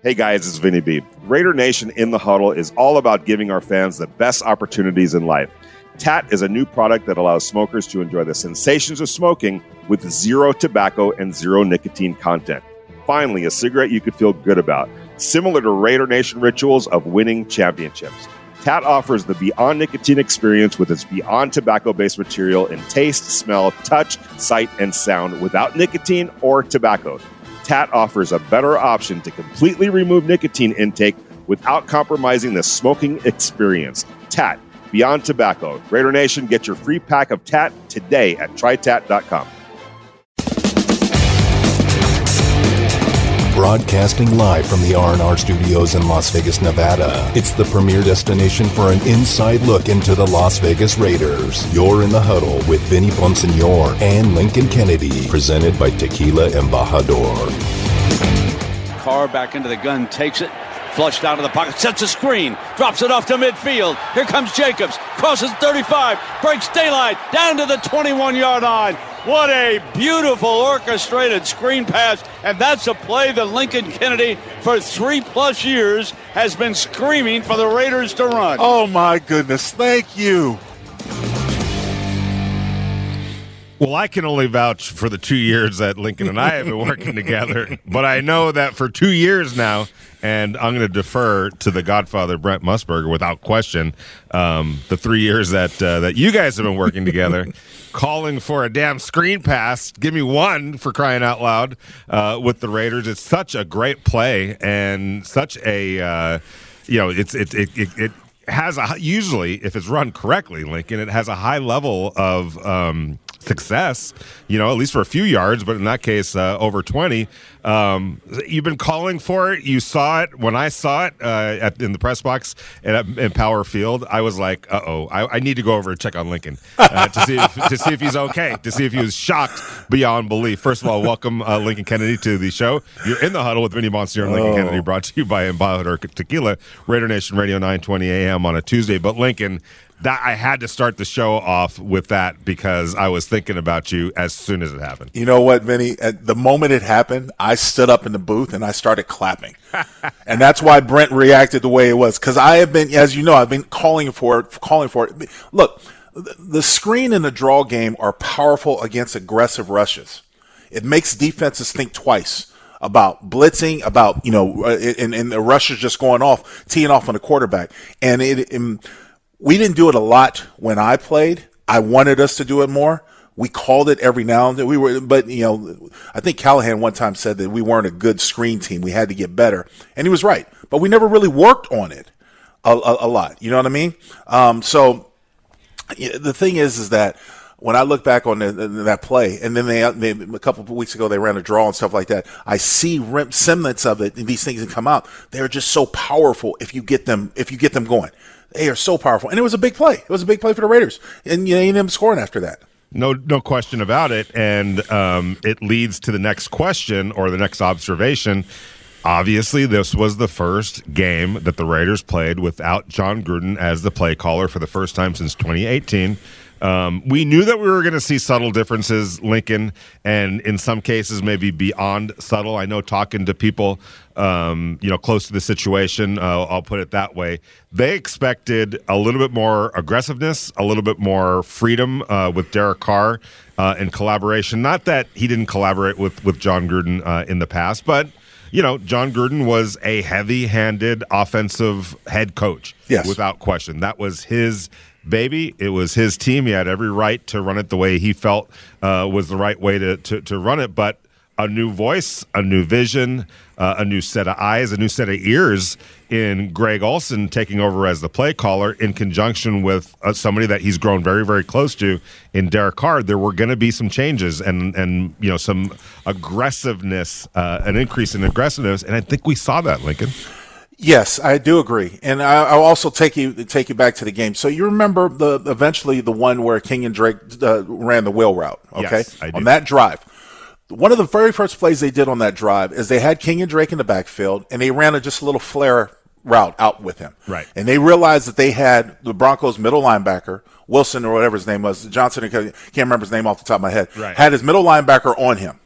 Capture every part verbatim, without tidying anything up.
Hey guys, it's Vinny B. Raider Nation in the Huddle is all about giving our fans the best opportunities in life. T A T is a new product that allows smokers to enjoy the sensations of smoking with zero tobacco and zero nicotine content. Finally, a cigarette you could feel good about, similar to Raider Nation rituals of winning championships. T A T offers the Beyond Nicotine experience with its Beyond tobacco-based material in taste, smell, touch, sight, and sound without nicotine or tobacco. T A T offers a better option to completely remove nicotine intake without compromising the smoking experience. T A T, Beyond Tobacco. Raider Nation, get your free pack of T A T today at try tat dot com. Broadcasting live from the R and R studios in Las Vegas, Nevada. It's the premier destination for an inside look into the Las Vegas Raiders. You're in the Huddle with Vinny Bonsignor and Lincoln Kennedy, presented by Tequila Embajador. Carr back into the gun, takes it, flushed out of the pocket, sets a screen, drops it off to midfield. Here comes Jacobs, crosses thirty-five, breaks daylight, down to the twenty-one-yard line. What a beautiful orchestrated screen pass, and that's a play that Lincoln Kennedy, for three-plus years, has been screaming for the Raiders to run. Oh, my goodness. Thank you. Well, I can only vouch for the two years that Lincoln and I have been working together, but I know that for two years now, and I'm going to defer to the Godfather, Brent Musburger, without question, um, the three years that uh, that you guys have been working together, calling for a damn screen pass. Give me one, for crying out loud, uh, with the Raiders. It's such a great play and such a, uh, you know, it's it it it. it has a, usually, if it's run correctly, Lincoln, it has a high level of um, success, you know, at least for a few yards, but in that case, uh, over twenty. Um, you've been calling for it. You saw it. When I saw it uh, at, in the press box at, in Power Field, I was like, uh-oh, I, I need to go over and check on Lincoln uh, to see if, to see if he's okay, to see if he was shocked beyond belief. First of all, welcome uh, Lincoln Kennedy to the show. You're in the Huddle with Vinny Bonsignor and Lincoln oh. Kennedy, brought to you by Embajador Tequila, Raider Nation Radio, nine twenty a.m. on a Tuesday. But Lincoln, that I had to start the show off with that because I was thinking about you as soon as it happened. You know what, Vinny? At the moment it happened, I stood up in the booth and I started clapping. And that's why Brent reacted the way it was. Because I have been, as you know, I've been calling for it, calling for it. Look, the screen and the draw game are powerful against aggressive rushes. It makes defenses think twice about blitzing, about, you know, and, and the rushers just going off, teeing off on the quarterback. And it, it we didn't do it a lot when I played. I wanted us to do it more. We called it every now and then. We were, but you know, I think Callahan one time said that we weren't a good screen team. We had to get better, and he was right. But we never really worked on it a, a, a lot. You know what I mean? Um, so the thing is, is that when I look back on the, that play, and then they, they a couple of weeks ago they ran a draw and stuff like that, I see semblance of it, and these things that come out. They're just so powerful if you get them if you get them going. They are so powerful, and it was a big play. It was a big play for the Raiders, and you know, you ended up scoring after that. No, no question about it, and um, it leads to the next question or the next observation. Obviously, this was the first game that the Raiders played without Jon Gruden as the play caller for the first time since twenty eighteen. Um, we knew that we were going to see subtle differences, Lincoln, and in some cases maybe beyond subtle. I know talking to people, um, you know, close to the situation, uh, I'll put it that way, they expected a little bit more aggressiveness, a little bit more freedom uh, with Derek Carr uh, and collaboration. Not that he didn't collaborate with, with Jon Gruden uh, in the past, but you know, Jon Gruden was a heavy-handed offensive head coach, yes, without question. That was his baby. It was his team. He had every right to run it the way he felt uh, was the right way to, to, to run it. But a new voice, a new vision, uh, a new set of eyes, a new set of ears in Greg Olsen taking over as the play caller in conjunction with uh, somebody that he's grown very, very close to in Derek Carr. There were going to be some changes and, and you know, some aggressiveness, uh, an increase in aggressiveness. And I think we saw that, Lincoln. Yes, I do agree, and I, I'll also take you take you back to the game. So you remember the eventually the one where Kenyon Drake uh, ran the wheel route, okay? Yes, I do. On that drive. One of the very first plays they did on that drive is they had Kenyon Drake in the backfield, and they ran a just a little flare route out with him. Right. And they realized that they had the Broncos' middle linebacker, Wilson or whatever his name was, Johnson, I can't remember his name off the top of my head, right, had his middle linebacker on him.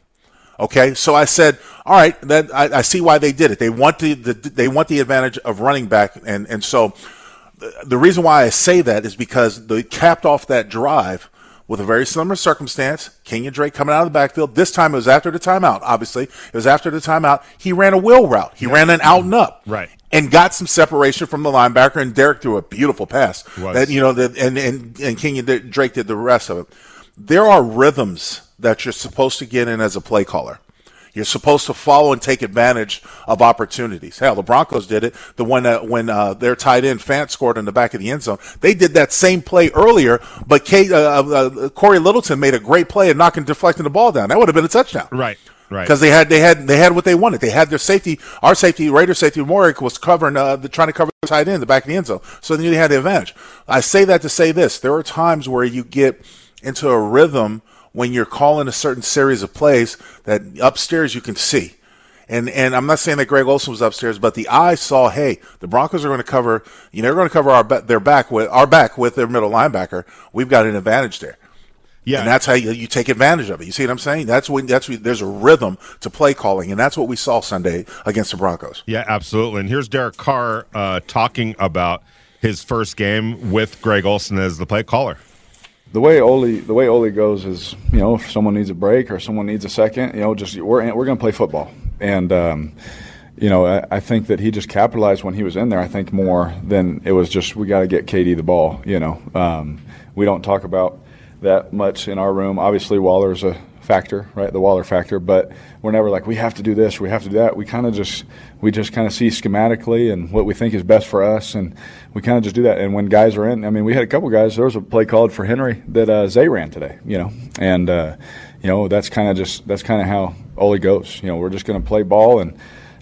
Okay, so I said, all right, then I, I see why they did it. They want the, the they want the advantage of running back, and and so the reason why I say that is because they capped off that drive with a very similar circumstance. Kenyon Drake coming out of the backfield. This time it was after the timeout, obviously. It was after the timeout. He ran a wheel route. He yeah. ran an out and up. Right. And got some separation from the linebacker, and Derek threw a beautiful pass. Was. That you know that and, and, and Kenyon Drake did the rest of it. There are rhythms that you're supposed to get in as a play caller. You're supposed to follow and take advantage of opportunities. Hell, the Broncos did it. The one that when uh, their tight end Fant scored in the back of the end zone, they did that same play earlier. But Kate, uh, uh, Corey Littleton made a great play at knocking, deflecting the ball down. That would have been a touchdown. Right, right. Because they had, they had, they had what they wanted. They had their safety. Our safety, Raider safety, Morick was covering, uh, the, trying to cover the tight end in the back of the end zone. So they knew they had the advantage. I say that to say this: there are times where you get into a rhythm when you're calling a certain series of plays that upstairs you can see. And and I'm not saying that Greg Olsen was upstairs, but the eye saw, hey, the Broncos are going to cover, you know, they're going to cover our their back with our back with their middle linebacker. We've got an advantage there. Yeah. And that's how you, you take advantage of it. You see what I'm saying? That's when that's when there's a rhythm to play calling, and that's what we saw Sunday against the Broncos. Yeah, absolutely. And here's Derek Carr uh, talking about his first game with Greg Olsen as the play caller. The way Ole the way Ole goes is, you know, if someone needs a break or someone needs a second, you know, just we're we're going to play football, and um, you know, I, I think that he just capitalized when he was in there. I think more than it was just we got to get K D the ball. You know, um, we don't talk about that much in our room. Obviously, Waller's a factor, right? The Waller factor, but we're never like we have to do this, we have to do that. We kind of just we just kind of see schematically and what we think is best for us, and we kind of just do that. And when guys are in, I mean, we had a couple guys. There was a play called for Henry that uh, Zay ran today, you know, and uh, you know that's kind of just that's kind of how Ole goes. You know, we're just going to play ball, and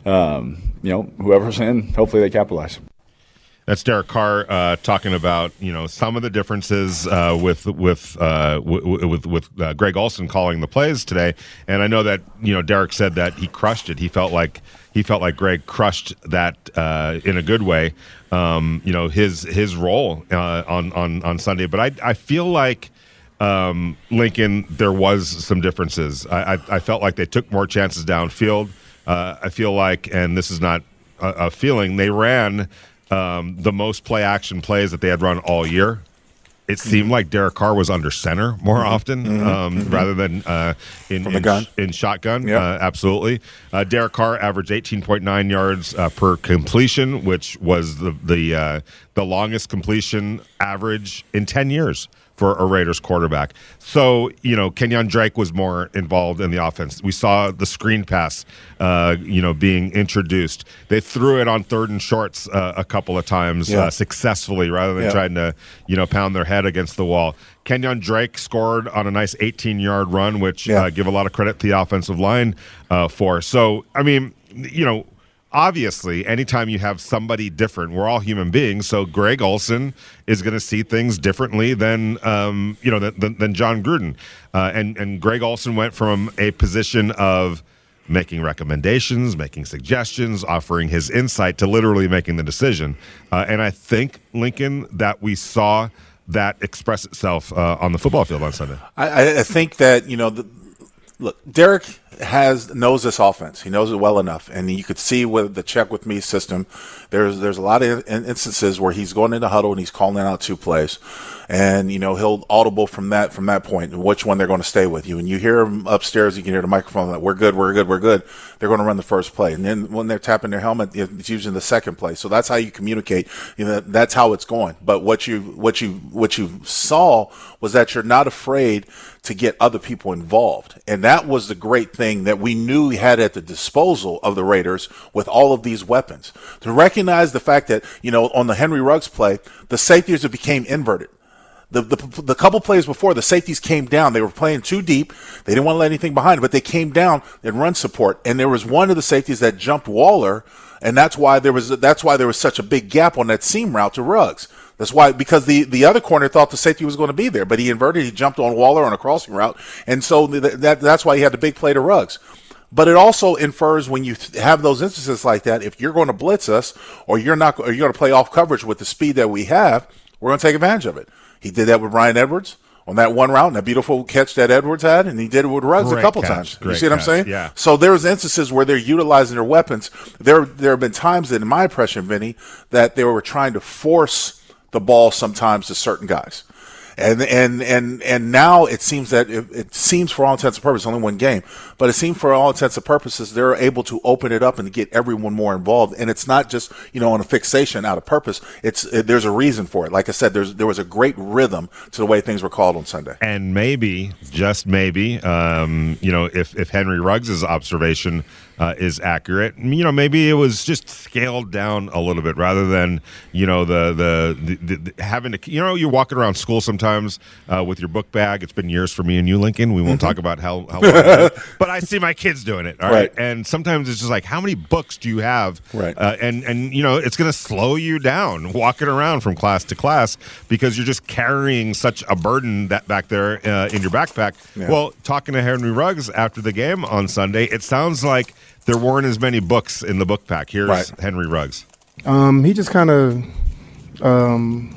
um, you know whoever's in, hopefully they capitalize. That's Derek Carr uh, talking about, you know, some of the differences uh, with with uh, w- with with uh, Greg Olsen calling the plays today. And I know that, you know, Derek said that he crushed it. He felt like he felt like Greg crushed that uh, in a good way. Um, you know, his his role uh, on on on Sunday. But I I feel like um, Lincoln, there was some differences. I, I I felt like they took more chances downfield. Uh, I feel like, and this is not a, a feeling, they ran. Um, the most play action plays that they had run all year. It seemed mm-hmm. like Derek Carr was under center more mm-hmm. often mm-hmm. Um, mm-hmm. rather than uh, in, From the in, gun. in shotgun. Yep. Uh, absolutely. Uh, Derek Carr averaged eighteen point nine yards uh, per completion, which was the the uh, the longest completion average in ten years for a Raiders quarterback. So, you know, Kenyon Drake was more involved in the offense. We saw the screen pass, uh, you know, being introduced. They threw it on third and shorts uh, a couple of times yeah. uh, successfully rather than yeah. trying to, you know, pound their head against the wall. Kenyon Drake scored on a nice eighteen-yard run, which yeah. uh, give a lot of credit to the offensive line uh, for. So, I mean, you know, obviously, anytime you have somebody different, we're all human beings. So Greg Olsen is going to see things differently than um, you know than, than John Gruden. Uh, and and Greg Olsen went from a position of making recommendations, making suggestions, offering his insight to literally making the decision. Uh, and I think, Lincoln, that we saw that express itself uh, on the football field on Sunday. I, I think that you know. The, Look, Derek has knows this offense. He knows it well enough, and you could see with the check with me system, there's there's a lot of instances where he's going into huddle and he's calling out two plays, and you know he'll audible from that from that point and which one they're going to stay with you. And you hear him upstairs, you can hear the microphone like, "We're good, we're good, we're good." They're going to run the first play, and then when they're tapping their helmet, it's using the second play. So that's how you communicate. You know, that's how it's going. But what you what you what you saw was that you're not afraid to get other people involved. And that was the great thing that we knew we had at the disposal of the Raiders with all of these weapons. To recognize the fact that, you know, on the Henry Ruggs play, the safeties became inverted. The, the the couple plays before, the safeties came down. They were playing too deep. They didn't want to let anything behind, but they came down and run support. And there was one of the safeties that jumped Waller, and that's why there was that's why there was such a big gap on that seam route to Ruggs. That's why, because the, the other corner thought the safety was going to be there, but he inverted, he jumped on Waller on a crossing route, and so that, that that's why he had the big play to Ruggs. But it also infers when you have those instances like that, if you're going to blitz us or you're not, or you're going to play off coverage with the speed that we have, we're going to take advantage of it. He did that with Bryan Edwards on that one route and that beautiful catch that Edwards had, and he did it with Ruggs Great a couple catch. times. Great you see what catch. I'm saying? Yeah. So there's instances where they're utilizing their weapons. There, there have been times that, in my impression, Vinny, that they were trying to force the ball sometimes to certain guys. And and and and now it seems that it, it seems for all intents and purposes only one game, but it seems for all intents and purposes they're able to open it up and get everyone more involved. And it's not just you know on a fixation out of purpose. It's it, there's a reason for it. Like I said, there's there was a great rhythm to the way things were called on Sunday. And maybe, just maybe, um, you know, if if Henry Ruggs' observation uh, is accurate, you know, maybe it was just scaled down a little bit rather than you know the the, the, the having to you know you're walking around school sometimes. Uh, with your book bag. It's been years for me and you, Lincoln. We won't talk about how, how long but I see my kids doing it. All right? right. And sometimes it's just like, how many books do you have? Right. Uh, and, and, you know, it's going to slow you down walking around from class to class because you're just carrying such a burden that back there uh, in your backpack. Yeah. Well, talking to Henry Ruggs after the game on Sunday, it sounds like there weren't as many books in the book pack. Here's right. Henry Ruggs. Um, he just kind of um,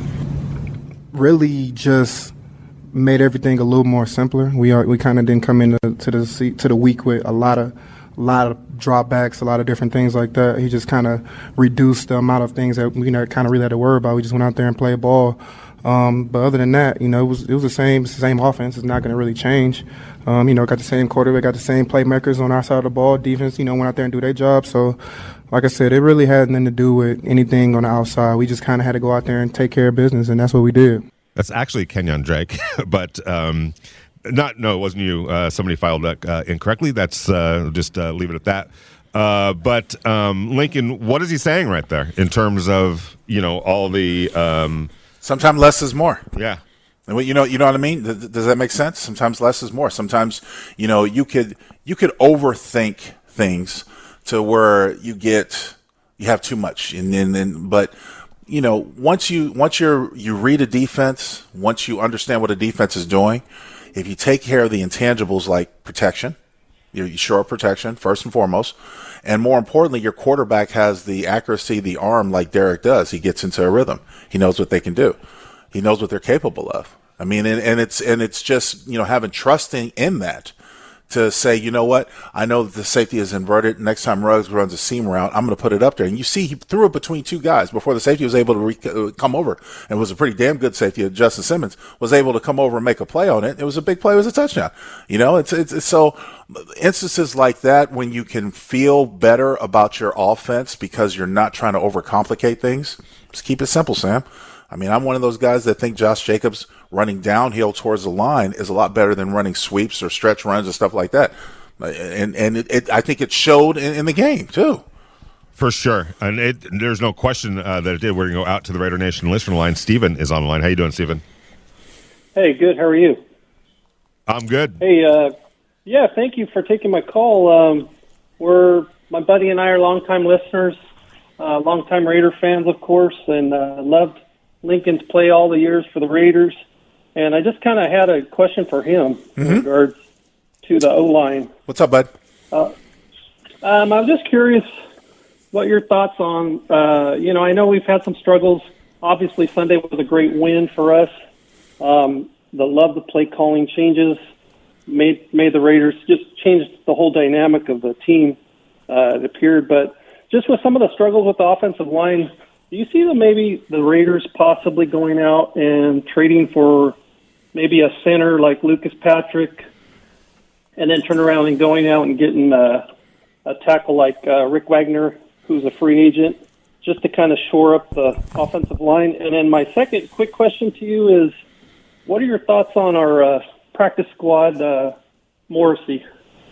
really just made everything a little more simpler. We are we kind of didn't come into to the to the week with a lot of a lot of dropbacks, a lot of different things like that. He just kind of reduced the amount of things that we you know, kind of really had to worry about. We just went out there and played ball. Um, but other than that, you know, it was it was the same same offense. It's not going to really change. Um, you know, got the same quarterback, got the same playmakers on our side of the ball. Defense, you know, went out there and do their job. So, like I said, it really had nothing to do with anything on the outside. We just kind of had to go out there and take care of business, and that's what we did. That's actually Kenyon Drake, but um, not. No, it wasn't you. Uh, somebody filed that uh, incorrectly. That's uh, just uh, leave it at that. Uh, but um, Lincoln, what is he saying right there in terms of you know all the? Um, Sometimes less is more. Yeah. And you know, you know what I mean? Does that make sense? Sometimes less is more. Sometimes, you know, you could you could overthink things to where you get you have too much, and then, and, but you know, once you once you're you read a defense, once you understand what a defense is doing, if you take care of the intangibles like protection, you you shore up protection first and foremost, and more importantly, your quarterback has the accuracy, the arm like Derek does. He gets into a rhythm. He knows what they can do. He knows what they're capable of. I mean, and, and it's and it's just you know having trusting in that to say, you know what, I know that the safety is inverted. Next time Ruggs runs a seam route, I'm going to put it up there. And you see, he threw it between two guys before the safety was able to re- come over. And it was a pretty damn good safety. Justin Simmons was able to come over and make a play on it. It was a big play. It was a touchdown. You know, it's it's, it's so instances like that when you can feel better about your offense because you're not trying to overcomplicate things. Just keep it simple, Sam. I mean, I'm one of those guys that think Josh Jacobs running downhill towards the line is a lot better than running sweeps or stretch runs and stuff like that. And and it, it, I think it showed in, in the game, too. For sure. And it, there's no question uh, that it did. We're going to go out to the Raider Nation listener line. Steven is on the line. How you doing, Steven? Hey, good. How are you? I'm good. Hey, uh, yeah, thank you for taking my call. Um, we're my buddy and I are longtime listeners, uh, longtime Raider fans, of course, and uh, loved Lincoln's play all the years for the Raiders. And I just kind of had a question for him mm-hmm. in regards to the O-line. What's up, bud? Uh, um, I was just curious what your thoughts on, uh, you know, I know we've had some struggles. Obviously, Sunday was a great win for us. Um, the love the play calling changes made made the Raiders just changed the whole dynamic of the team, uh, it appeared. But just with some of the struggles with the offensive line, do you see the, maybe the Raiders possibly going out and trading for maybe a center like Lucas Patrick and then turn around and going out and getting uh, a tackle like uh, Rick Wagner, who's a free agent, just to kind of shore up the offensive line? And then my second quick question to you is, what are your thoughts on our uh, practice squad, uh, Morrissey,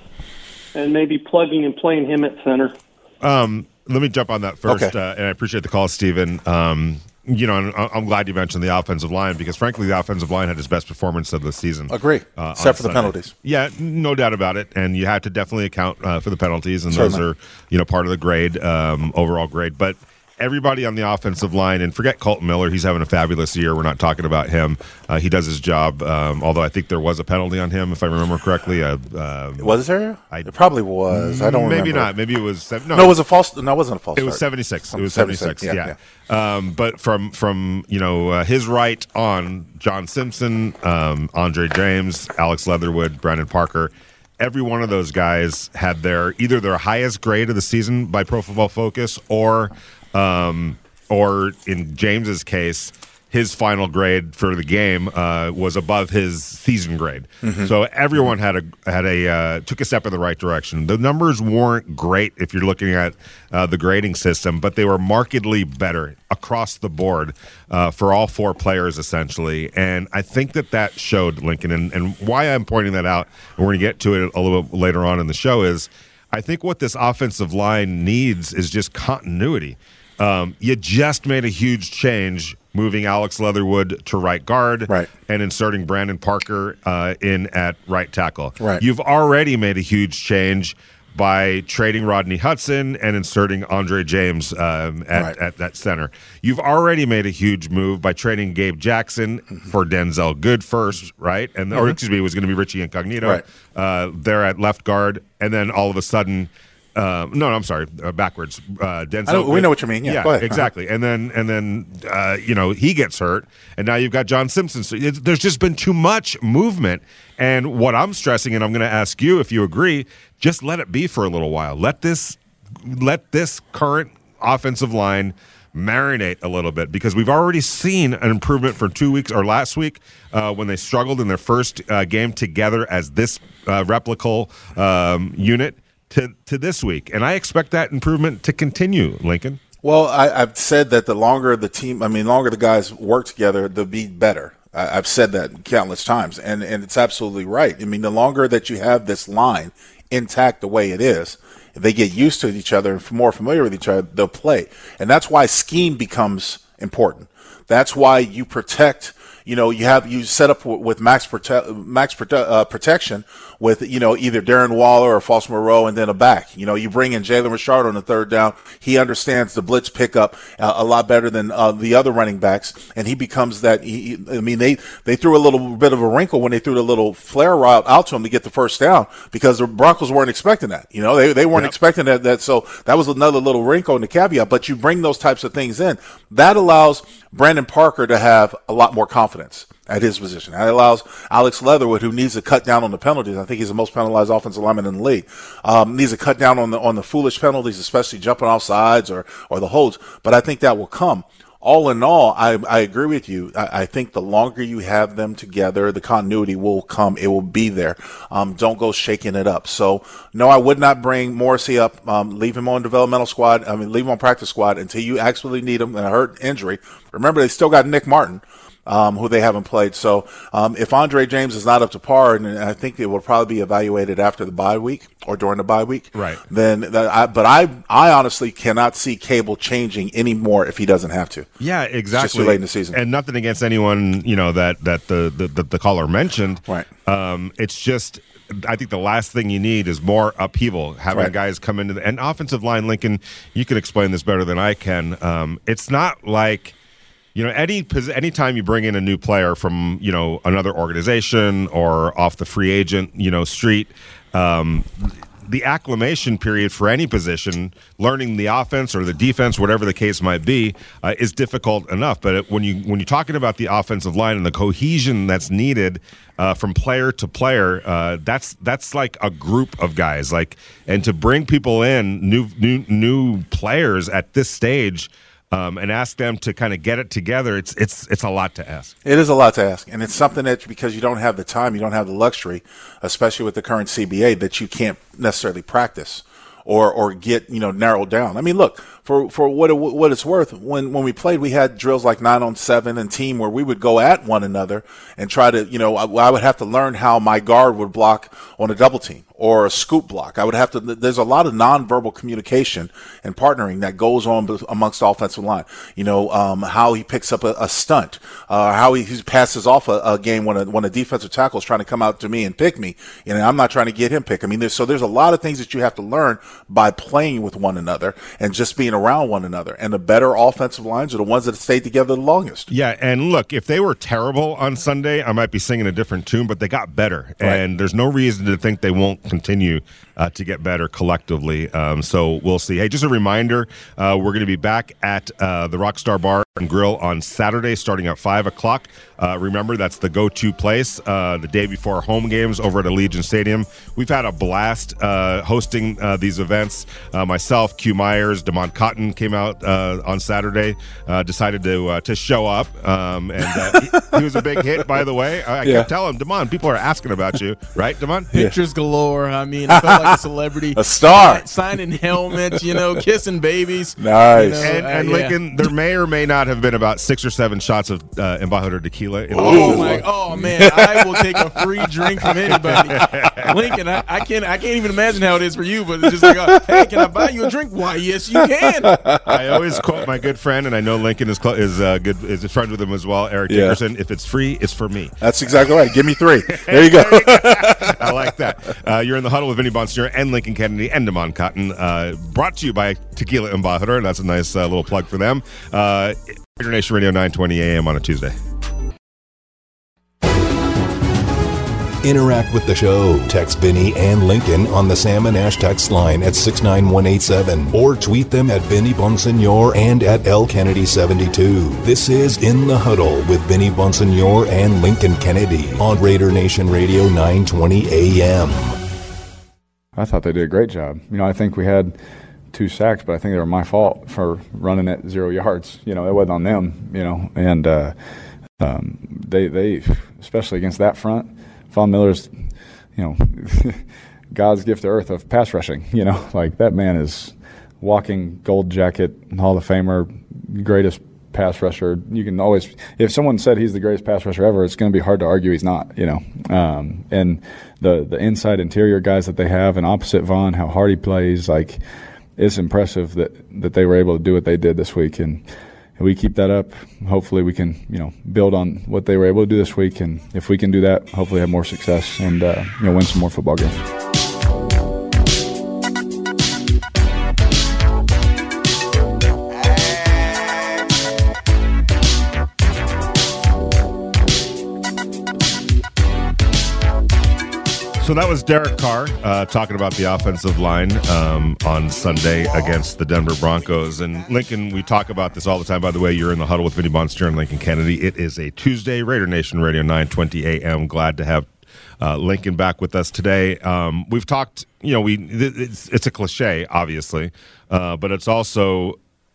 and maybe plugging and playing him at center? Um, let me jump on that first, okay. uh, and I appreciate the call, Steven. Um, you know, and I'm glad you mentioned the offensive line because, frankly, the offensive line had its best performance of the season. Agree, uh, except for Sunday. the penalties. Yeah, no doubt about it. And you had to definitely account uh, for the penalties, and Certainly. those are, you know, part of the grade, um, overall grade. But everybody on the offensive line, and forget Colton Miller. He's having a fabulous year. We're not talking about him. Uh, he does his job, um, although I think there was a penalty on him, if I remember correctly. Uh, um, was there? I, it probably was. I don't maybe remember. not. Maybe it was. No, no, it was a false. No, it wasn't a false It was start. seventy-six. It was seventy-six, seventy-six, yeah. yeah. Um, but from, from you know, uh, his right on, John Simpson, um, Andre James, Alex Leatherwood, Brandon Parker, every one of those guys had their either their highest grade of the season by Pro Football Focus, or um, or in James's case, his final grade for the game uh, was above his season grade. Mm-hmm. So everyone had a had a uh, took a step in the right direction. The numbers weren't great if you're looking at uh, the grading system, but they were markedly better across the board uh, for all four players essentially. And I think that that showed, Lincoln. And, and why I'm pointing that out, and we're going to get to it a little bit later on in the show, is I think what this offensive line needs is just continuity. Um, you just made a huge change moving Alex Leatherwood to right guard, right, and inserting Brandon Parker uh, in at right tackle. Right. You've already made a huge change by trading Rodney Hudson and inserting Andre James um, at, right. at that center. You've already made a huge move by trading Gabe Jackson mm-hmm. for Denzel Good first, right? And mm-hmm. Or excuse me, it was going to be Richie Incognito right. uh, there at left guard, and then all of a sudden. Uh, no, no, I'm sorry, uh, backwards. Uh, Denzel. I know, we know what you mean. Yeah, yeah go ahead. Exactly. Uh-huh. And then, and then, uh, you know, he gets hurt, and now you've got John Simpson. So it's, there's just been too much movement. And what I'm stressing, and I'm going to ask you if you agree, just let it be for a little while. Let this, let this current offensive line marinate a little bit, because we've already seen an improvement from two weeks or last week uh, when they struggled in their first uh, game together as this uh, replicable um, unit. To, to this week, and I expect that improvement to continue, Lincoln. Well, I, I've said that the longer the team, I mean, longer the guys work together, they'll be better. I, I've said that countless times, and, and it's absolutely right. I mean, the longer that you have this line intact the way it is, if they get used to each other and more familiar with each other, they'll play. And that's why scheme becomes important. That's why you protect. You know, you have you set up w- with max prote- max prote- uh, protection with, you know, either Darren Waller or False Moreau and then a back. You know, you bring in Jalen Richard on the third down. He understands the blitz pickup uh, a lot better than uh, the other running backs, and he becomes that. He, I mean, they, they threw a little bit of a wrinkle when they threw the little flare route out to him to get the first down, because the Broncos weren't expecting that. You know, they they weren't yep. expecting that, that. So that was another little wrinkle in the caveat. But you bring those types of things in, that allows Brandon Parker to have a lot more confidence at his position. That allows Alex Leatherwood, who needs to cut down on the penalties. I think he's the most penalized offensive lineman in the league. Um, needs to cut down on the on the foolish penalties, especially jumping off sides or or the holds. But I think that will come. All in all, I, I agree with you. I, I think the longer you have them together, the continuity will come. It will be there. Um, don't go shaking it up. So, no, I would not bring Morrissey up, um, leave him on developmental squad. I mean, leave him on practice squad until you actually need him in a hurt injury. Remember, they still got Nick Martin. Um, who they haven't played. So um, if Andre James is not up to par, and I think it will probably be evaluated after the bye week or during the bye week, right? Then, that I, but I, I honestly cannot see Cable changing anymore if he doesn't have to. Yeah, exactly. It's just too late in the season, and nothing against anyone, you know, that that the the, the, the caller mentioned. Right. Um, it's just. I think the last thing you need is more upheaval, having right. guys come into the and offensive line. Lincoln, you can explain this better than I can. Um, it's not like. You know, any anytime you bring in a new player from, you know, another organization or off the free agent, you know, street, um, the acclimation period for any position, learning the offense or the defense, whatever the case might be, uh, is difficult enough. But it, when you when you're talking about the offensive line and the cohesion that's needed uh, from player to player, uh, that's that's like a group of guys. Like, and to bring people in, new new new players at this stage. Um, and ask them to kind of get it together. It's it's it's a lot to ask. It is a lot to ask, and it's something that because you don't have the time, you don't have the luxury, especially with the current C B A, that you can't necessarily practice or or get you know narrowed down. I mean, look for for what it, what it's worth. When when we played, we had drills like nine on seven and team where we would go at one another and try to you know I, I would have to learn how my guard would block on a double team or a scoop block. I would have to. There's a lot of nonverbal communication and partnering that goes on amongst the offensive line. You know, um, how he picks up a, a stunt, uh, how he, he passes off a, a game when a when a defensive tackle is trying to come out to me and pick me. You know, I'm not trying to get him picked. I mean, there's, so there's a lot of things that you have to learn by playing with one another and just being around one another. And the better offensive lines are the ones that stayed together the longest. Yeah, and look, if they were terrible on Sunday, I might be singing a different tune, but they got better. Right. And there's no reason to think they won't continue uh, to get better collectively. Um, so we'll see. Hey, just a reminder, uh, we're going to be back at uh, the Rockstar Bar and Grill on Saturday starting at five o'clock. Uh, remember, that's the go-to place uh, the day before home games over at Allegiant Stadium. We've had a blast uh, hosting uh, these events. Uh, myself, Q Myers, DeMond Cotton came out uh, on Saturday, uh, decided to uh, to show up, um, and uh, he, he was a big hit, by the way. I, I Yeah. kept telling him, DeMond, people are asking about you, right, DeMond? Pictures galore. I mean, I felt like a celebrity. A star. Signing helmets, you know, kissing babies. Nice. You know, And, uh, and yeah. Lincoln, there may or may not have been about six or seven shots of uh, Embajador tequila. In the Oh as my! well. Oh man! I will take a free drink from anybody. Lincoln, I, I can't. I can't even imagine how it is for you. But it's just like, uh, hey, can I buy you a drink? Why, yes, you can. I always quote my good friend, and I know Lincoln is clo- is uh, good is friends with him as well, Eric Yeah. Dickerson. If it's free, it's for me. That's exactly right. Give me three. There you go. I like that. Uh, you're in the huddle with Vinny Bonsignore and Lincoln Kennedy and DeMond Cotton. Uh, brought to you by Tequila Embajador. That's a nice uh, little plug for them. Uh, Raider Nation Radio nine twenty a.m. on a Tuesday. Interact with the show. Text Vinny and Lincoln on the Sam and Ash text line at six nine one eight seven or tweet them at Vinny Bonsignore and at L Kennedy seventy-two. This is In the Huddle with Vinny Bonsignore and Lincoln Kennedy on Raider Nation Radio nine twenty A M. I thought they did a great job. You know, I think we had two sacks, but I think they were my fault for running at zero yards. You know, it wasn't on them, you know, and uh, um, they, they, especially against that front, Von Miller's, you know, God's gift to earth of pass rushing. You know, like that man is walking gold jacket, Hall of Famer, greatest pass rusher. You can always, if someone said he's the greatest pass rusher ever, it's going to be hard to argue he's not. You know, um, and the the inside interior guys that they have, and opposite Von, how hard he plays, like it's impressive that that they were able to do what they did this week. And If we keep that up, hopefully we can, you know, build on what they were able to do this week. And if we can do that, hopefully have more success and, uh, you know, win some more football games. So that was Derek Carr uh, talking about the offensive line um, on Sunday against the Denver Broncos. And Lincoln, we talk about this all the time. By the way, you're in the huddle with Vinny Bonsignore and Lincoln Kennedy. It is a Tuesday, Raider Nation Radio nine twenty A M. Glad to have uh, Lincoln back with us today. Um, we've talked, you know, we it's, it's a cliche, obviously, uh, but it's also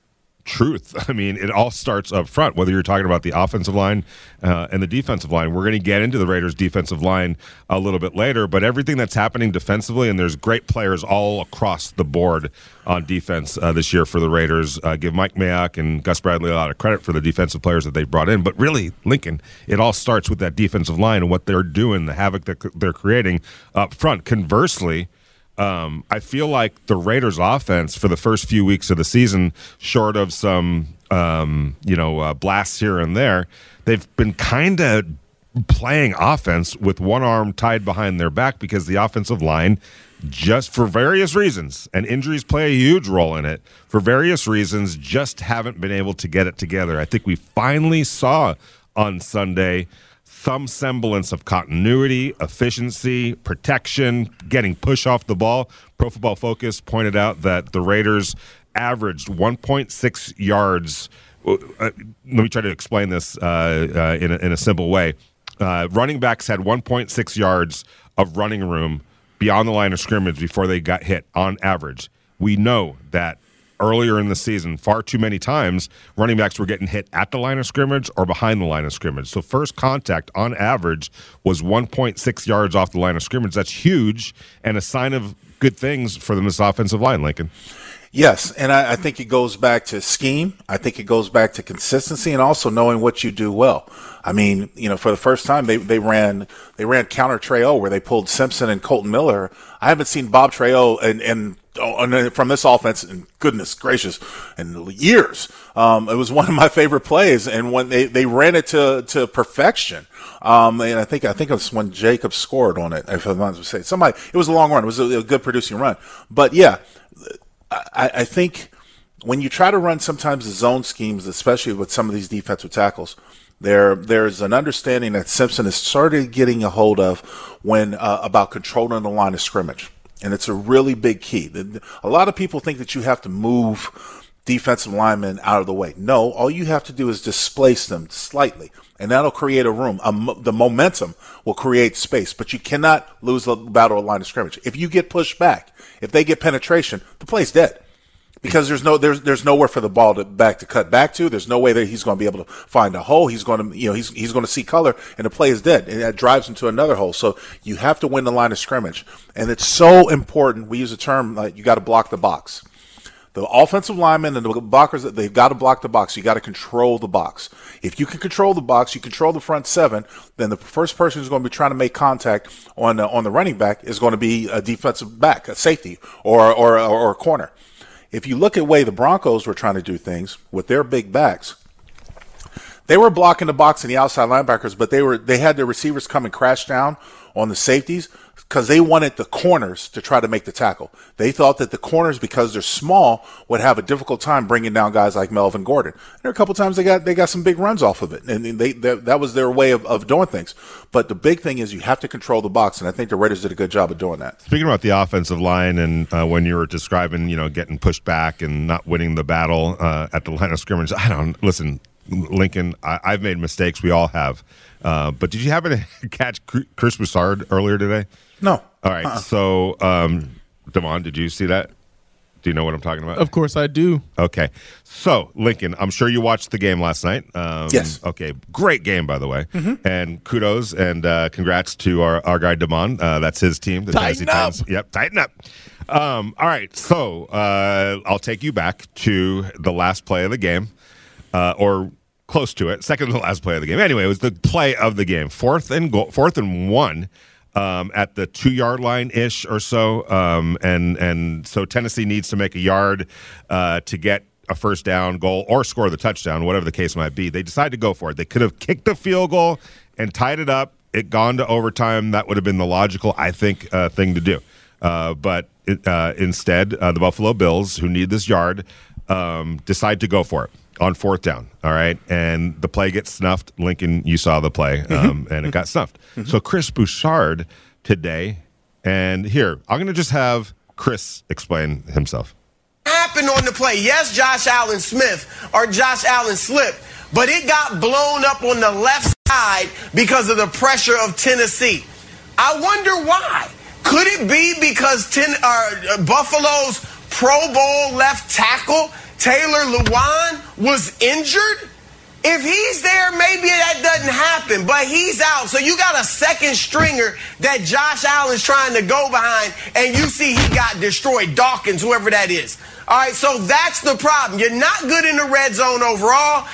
truth. I mean, it all starts up front, whether you're talking about the offensive line uh, and the defensive line. We're going to get into the Raiders' defensive line a little bit later, but everything that's happening defensively, and there's great players all across the board on defense uh, this year for the Raiders. Uh, give Mike Mayock and Gus Bradley a lot of credit for the defensive players that they brought in, but really, Lincoln, it all starts with that defensive line and what they're doing, the havoc that they're creating up front. Conversely, Um, I feel like the Raiders' offense for the first few weeks of the season, short of some, um, you know, uh, blasts here and there, they've been kind of playing offense with one arm tied behind their back because the offensive line, just for various reasons, and injuries play a huge role in it, for various reasons, just haven't been able to get it together. I think we finally saw on Sunday some semblance of continuity, efficiency, protection, getting push off the ball. Pro Football Focus pointed out that the Raiders averaged one point six yards. Uh, let me try to explain this uh, uh, in, a, in a simple way. Uh, running backs had one point six yards of running room beyond the line of scrimmage before they got hit on average. We know that earlier in the season, far too many times, running backs were getting hit at the line of scrimmage or behind the line of scrimmage. So first contact, on average, was one point six yards off the line of scrimmage. That's huge and a sign of good things for this offensive line, Lincoln. Yes, and I, I think it goes back to scheme. I think it goes back to consistency and also knowing what you do well. I mean, you know, for the first time, they, they ran they ran counter Trejo where they pulled Simpson and Colton Miller. I haven't seen Bob Trejo and and oh, from this offense, and goodness gracious, in years. Um, it was one of my favorite plays, and when they, they ran it to to perfection. Um, and I think I think it was when Jacob scored on it. If I'm not to say somebody, it was a long run. It was a, a good producing run. But yeah, I, I think when you try to run sometimes the zone schemes, especially with some of these defensive tackles, there there's an understanding that Simpson has started getting a hold of when uh, about controlling the line of scrimmage. And it's a really big key. A lot of people think that you have to move defensive linemen out of the way. No, all you have to do is displace them slightly, and that'll create a room. A, the momentum will create space, but you cannot lose the battle of line of scrimmage. If you get pushed back, if they get penetration, the play's dead. Because there's no there's there's nowhere for the ball to back to cut back to. There's no way that he's going to be able to find a hole. He's going to you know he's he's going to see color, and the play is dead, and that drives him to another hole. So you have to win the line of scrimmage, and it's so important. We use a term like you got to block the box. The offensive linemen and the blockers, they've got to block the box. You got to control the box. If you can control the box, you control the front seven, then the first person who's going to be trying to make contact on uh, on the running back is going to be a defensive back, a safety, or or or a corner. If you look at the way the Broncos were trying to do things with their big backs, they were blocking the box and the outside linebackers, but they were they had their receivers come and crash down on the safeties because they wanted the corners to try to make the tackle. They thought that the corners, because they're small, would have a difficult time bringing down guys like Melvin Gordon. There are a couple times they got they got some big runs off of it, and they, they that was their way of, of doing things. But the big thing is you have to control the box, and I think the Raiders did a good job of doing that. Speaking about the offensive line, and uh, when you were describing, you know, getting pushed back and not winning the battle uh, at the line of scrimmage, I don't listen. Lincoln, I, I've made mistakes. We all have. Uh, but did you happen to catch Chris Broussard earlier today? No. All right. Uh-uh. So, um, Damon, did you see that? Do you know what I'm talking about? Of course I do. Okay. So, Lincoln, I'm sure you watched the game last night. Um, yes. Okay. Great game, by the way. Mm-hmm. And kudos and uh, congrats to our, our guy, Damon. Uh, that's his team. The tighten up. Tennessee Titans. Yep. Tighten up. Um, all right. So, uh, I'll take you back to the last play of the game. Uh, or close to it, second to the last play of the game. Anyway, it was the play of the game, fourth and goal, fourth and one um, at the two yard line ish or so, um, and and so Tennessee needs to make a yard uh, to get a first down goal or score the touchdown, whatever the case might be. They decided to go for it. They could have kicked the field goal and tied it up. It gone to overtime. That would have been the logical, I think, uh, thing to do. Uh, but it, uh, instead, uh, the Buffalo Bills, who need this yard, um, decide to go for it on fourth down, all right? And the play gets snuffed. Lincoln, you saw the play, um, mm-hmm. and it got snuffed. Mm-hmm. So Chris Broussard today, and here, I'm going to just have Chris explain himself. Happened on the play. Yes, Josh Allen Smith or Josh Allen slipped, but it got blown up on the left side because of the pressure of Tennessee. I wonder why. Could it be because ten, uh, Buffalo's Pro Bowl left tackle, Taylor Lewan, was injured? If he's there, maybe that doesn't happen, but he's out. So you got a second stringer that Josh Allen's trying to go behind, and you see he got destroyed. Dawkins, whoever that is. All right, so that's the problem. You're not good in the red zone overall.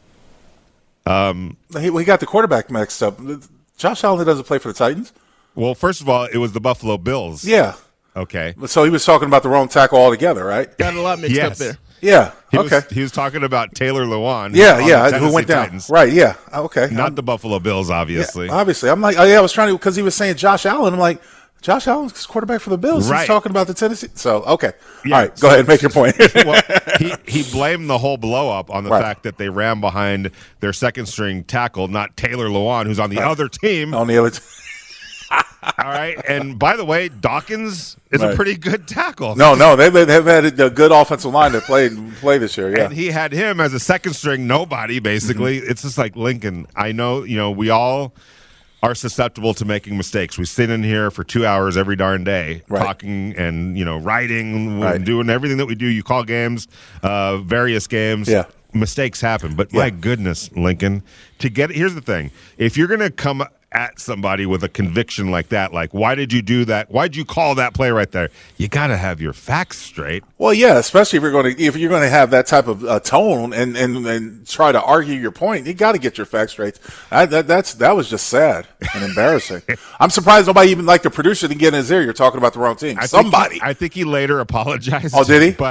Um, he, we got the quarterback mixed up. Josh Allen doesn't play for the Titans. Well, first of all, it was the Buffalo Bills. Yeah. Okay. So he was talking about the wrong tackle altogether, right? Got a lot mixed yes. up there. Yeah. He okay. Was, he was talking about Taylor Lewan. Yeah, yeah, who went down. Titans. Right, yeah. Okay. Not I'm, the Buffalo Bills, obviously. Yeah, obviously. I'm like, oh, yeah, I was trying to, because he was saying Josh Allen. I'm like, Josh Allen's quarterback for the Bills. Right. He's talking about the Tennessee. So, okay. Yeah, All right, so, go ahead and make your point. Well, he, he blamed the whole blow-up on the right. fact that they ran behind their second-string tackle, not Taylor Lewan, who's on the right. other team. On the other team. All right. And by the way, Dawkins is right. a pretty good tackle. No, no. They've, they've had a good offensive line that played play this year. Yeah. And he had him as a second string nobody, basically. Mm-hmm. It's just like Lincoln. I know, you know, we all are susceptible to making mistakes. We sit in here for two hours every darn day right. talking and, you know, writing, right. doing everything that we do. You call games, uh, various games. Yeah. Mistakes happen. But yeah. my goodness, Lincoln, to get here's the thing. If you're going to come at somebody with a conviction like that, like, why did you do that? Why did you call that play right there? You got to have your facts straight. Well, yeah, especially if you're going to if you're going to have that type of uh, tone and, and and try to argue your point, you got to get your facts straight. I, that that's that was just sad and embarrassing. I'm surprised nobody even like the producer didn't get in his ear. You're talking about the wrong team. I Somebody. Think he, I think he later apologized. Oh, did he? But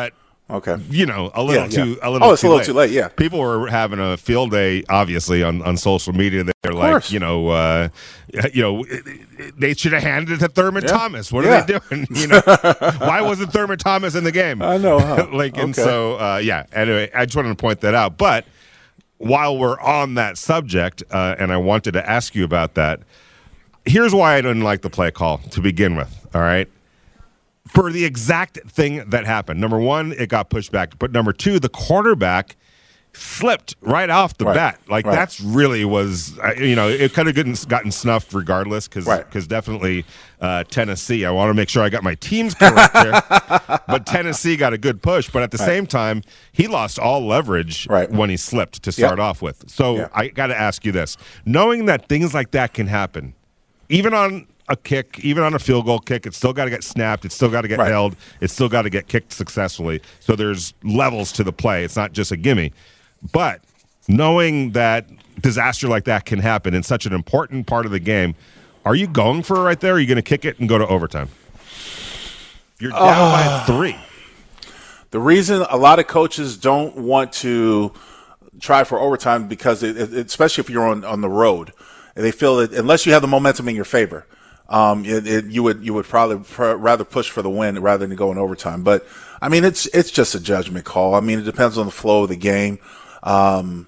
Okay. You know, a little Yeah, too, yeah. a little. Oh, it's too a little late. too late, yeah. People were having a field day, obviously, on, on social media. They're like, course. you know, uh, you know, it- it- they should have handed it to Thurman Yeah. Thomas. What Yeah. are they doing? You know, why wasn't Thurman Thomas in the game? I know, huh? like, and Okay. so, uh, yeah. Anyway, I just wanted to point that out. But while we're on that subject, uh, and I wanted to ask you about that, here's why I didn't like the play call to begin with. All right. For the exact thing that happened. Number one, it got pushed back. But number two, the quarterback slipped right off the Right. bat. Like, Right. that's really was, uh, you know, it could have gotten, gotten snuffed regardless because Right. definitely uh, Tennessee, I want to make sure I got my teams correct here. But Tennessee got a good push. But at the Right. same time, he lost all leverage Right. when he slipped to start Yep. off with. So Yeah. I got to ask you this. Knowing that things like that can happen, even on a kick, even on a field goal kick, it's still got to get snapped. It's still got to get Right. held. It's still got to get kicked successfully. So there's levels to the play. It's not just a gimme. But knowing that disaster like that can happen in such an important part of the game, are you going for it right there? Or are you going to kick it and go to overtime? You're down by three. The reason a lot of coaches don't want to try for overtime because, it, it, especially if you're on, on the road, they feel that unless you have the momentum in your favor, um, it, it, you would you would probably pr- rather push for the win rather than go in overtime. But I mean, it's it's just a judgment call. I mean, it depends on the flow of the game. Um,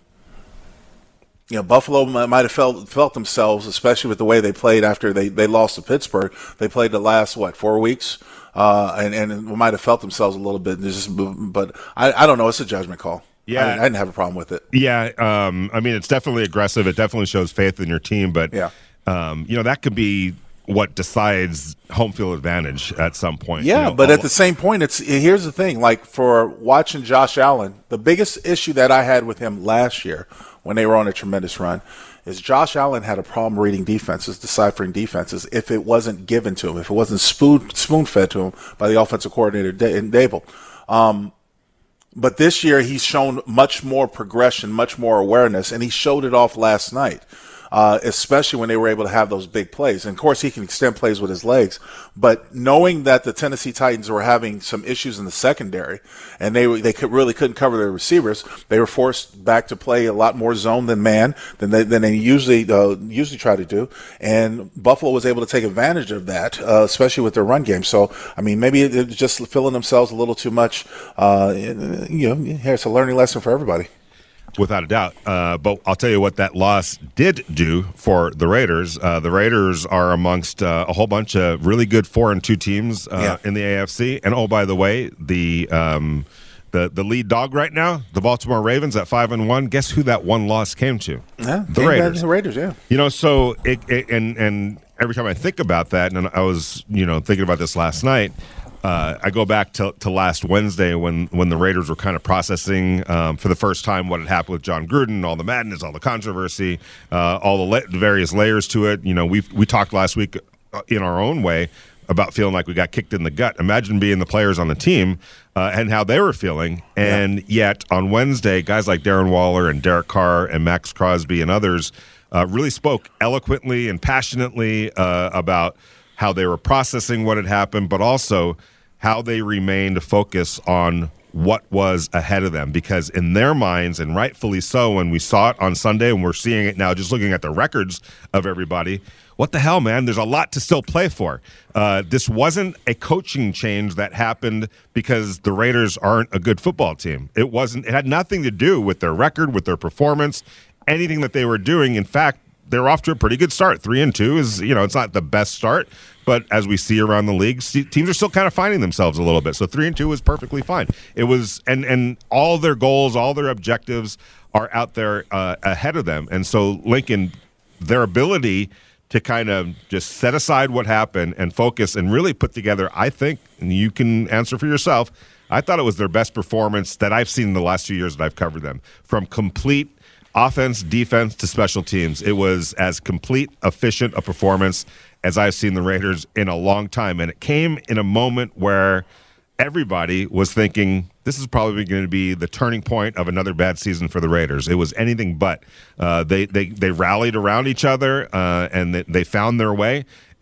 you know, Buffalo might have felt felt themselves, especially with the way they played after they, they lost to Pittsburgh. They played the last what four weeks. Uh, and, and might have felt themselves a little bit. Just, but I, I don't know. It's a judgment call. Yeah. I, I didn't have a problem with it. Yeah, um, I mean, it's definitely aggressive. It definitely shows faith in your team. But, Yeah. um, you know, that could be what decides home field advantage at some point. Yeah, you know, but all- at the same point, it's here's the thing. Like for watching Josh Allen, the biggest issue that I had with him last year when they were on a tremendous run is Josh Allen had a problem reading defenses, deciphering defenses, if it wasn't given to him, if it wasn't spoon, spoon-fed to him by the offensive coordinator, Dable. Um, but this year, he's shown much more progression, much more awareness, and he showed it off last night, uh, especially when they were able to have those big plays. And, of course, he can extend plays with his legs. But knowing that the Tennessee Titans were having some issues in the secondary, and they they could really couldn't cover their receivers, they were forced back to play a lot more zone than man than they, than they usually uh, usually try to do. And Buffalo was able to take advantage of that, uh, especially with their run game. So, I mean, maybe it, it's just filling themselves a little too much. Uh, you know, here, it's a learning lesson for everybody. Without a doubt. Uh, but I'll tell you what that loss did do for the Raiders. Uh, the Raiders are amongst uh, a whole bunch of really good four and two teams uh, Yeah. in the A F C. And oh, by the way, the um, the the lead dog right now, the Baltimore Ravens at five and one. Guess who that one loss came to? Yeah, the came back Raiders. to The Raiders, yeah. You know, so it, it and and every time I think about that, and I was you know thinking about this last night. Uh, I go back to, to last Wednesday when, when the Raiders were kind of processing um, for the first time what had happened with John Gruden, all the madness, all the controversy, uh, all the, la- the various layers to it. You know, we we talked last week uh, in our own way about feeling like we got kicked in the gut. Imagine being the players on the team uh, and how they were feeling. And yeah. Yet on Wednesday, guys like Darren Waller and Derek Carr and Max Crosby and others uh, really spoke eloquently and passionately uh, about how they were processing what had happened, but also how they remained focused on what was ahead of them. Because in their minds, and rightfully so, when we saw it on Sunday, and we're seeing it now just looking at the records of everybody, what the hell, man? There's a lot to still play for. Uh, this wasn't a coaching change that happened because the Raiders aren't a good football team. It wasn't. It had nothing to do with their record, with their performance, anything that they were doing. In fact, they're off to a pretty good start. Three and two is, you know, it's not the best start, but as we see around the league, teams are still kind of finding themselves a little bit. So three and two is perfectly fine. It was, and and all their goals, all their objectives are out there uh, ahead of them. And so Lincoln, their ability to kind of just set aside what happened and focus and really put together, I think, and you can answer for yourself, I thought it was their best performance that I've seen in the last two years that I've covered them. From complete offense, defense to special teams, it was as complete, efficient a performance as I've seen the Raiders in a long time. And it came in a moment where everybody was thinking this is probably going to be the turning point of another bad season for the Raiders. It was anything but. Uh, they, they they rallied around each other uh, and they, they found their way.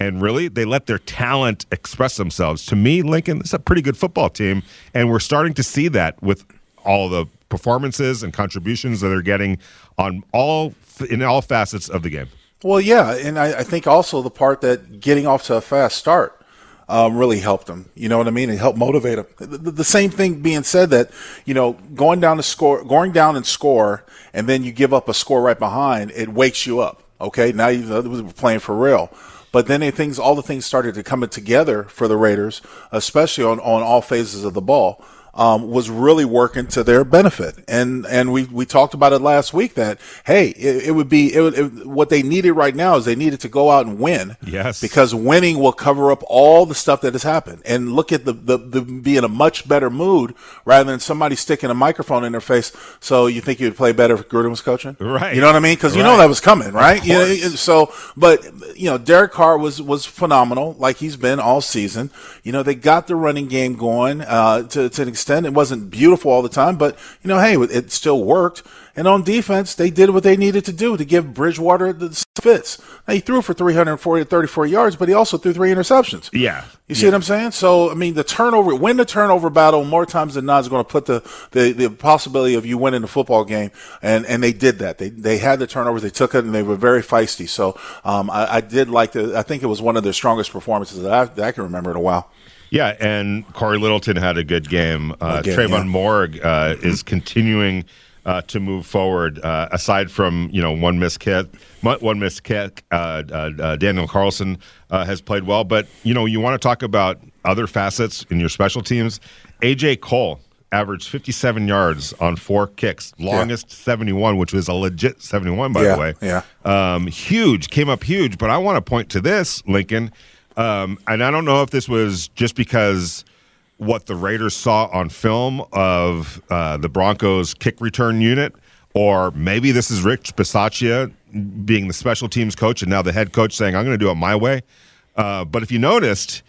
And really, they let their talent express themselves. To me, Lincoln, it's a pretty good football team, and we're starting to see that with all the performances and contributions that they're getting on all in all facets of the game. Well, yeah, and I, I think also the part that getting off to a fast start um, really helped them. You know what I mean? It helped motivate them. The, the same thing being said that, you know, going down to score, going down and score, and then you give up a score right behind, it wakes you up. Okay, now you're playing for real. But then the things, all the things started to come together for the Raiders, especially on, on all phases of the ball. Um, was really working to their benefit. And and we, we talked about it last week that, hey, it, it would be it, would, it, what they needed right now is they needed to go out and win. Yes. Because winning will cover up all the stuff that has happened. And look at the, the, the be in a much better mood rather than somebody sticking a microphone in their face. So you think you'd play better if Gruden was coaching? Right. You know what I mean? Because you right. know that was coming, right? You know, so, but, you know, Derek Carr was, was phenomenal like he's been all season. You know, they got the running game going uh, to, to an extent. It wasn't beautiful all the time, but, you know, hey, it still worked. And on defense, they did what they needed to do to give Bridgewater the fits. Now, he threw for three hundred forty, thirty-four yards, but he also threw three interceptions. Yeah. You see yeah. what I'm saying? So, I mean, the turnover, win the turnover battle more times than not is going to put the, the, the possibility of you winning the football game. And, and they did that. They they had the turnovers, they took it, and they were very feisty. So um, I, I did like the, I think it was one of their strongest performances that I, that I can remember in a while. Yeah, and Corey Littleton had a good game. Uh, Again, Trayvon yeah. Morg uh, is continuing uh, to move forward. Uh, aside from you know one missed kick, one missed kick, uh, uh, uh, Daniel Carlson uh, has played well. But you know you want to talk about other facets in your special teams. A J Cole averaged fifty-seven yards on four kicks, longest yeah. seventy-one, which was a legit seventy-one, by yeah, the way. Yeah, um, huge, came up huge. But I want to point to this, Lincoln. Um, and I don't know if this was just because what the Raiders saw on film of uh, the Broncos kick return unit, or maybe this is Rich Bisaccia being the special teams coach and now the head coach saying, I'm going to do it my way. Uh, but if you noticed,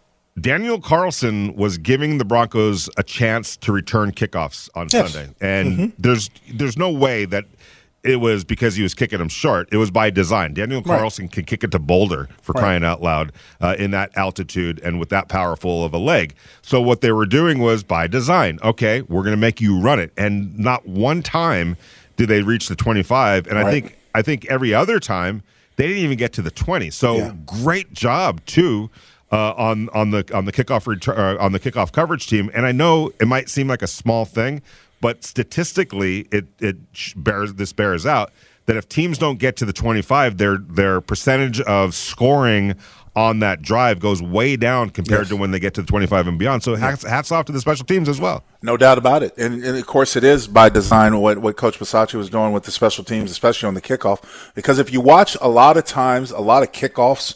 Daniel Carlson was giving the Broncos a chance to return kickoffs on yes. Sunday. And mm-hmm. there's there's no way that it was because he was kicking them short. It was by design. Daniel Carlson right. can kick it to Boulder, for right. crying out loud, uh, in that altitude and with that powerful of a leg. So what they were doing was by design. Okay, we're going to make you run it. And not one time did they reach the twenty-five. And right. I think I think every other time they didn't even get to the twenty. So yeah. great job too uh, on on the on the kickoff return, uh, on the kickoff coverage team. And I know it might seem like a small thing, but statistically, it it bears this bears out that if teams don't get to the twenty-five, their their percentage of scoring on that drive goes way down compared yes. to when they get to the twenty-five and beyond. So hats, hats off to the special teams as well. No doubt about it. And, and of course, it is by design what, what Coach Bisaccia was doing with the special teams, especially on the kickoff. Because if you watch a lot of times, a lot of kickoffs,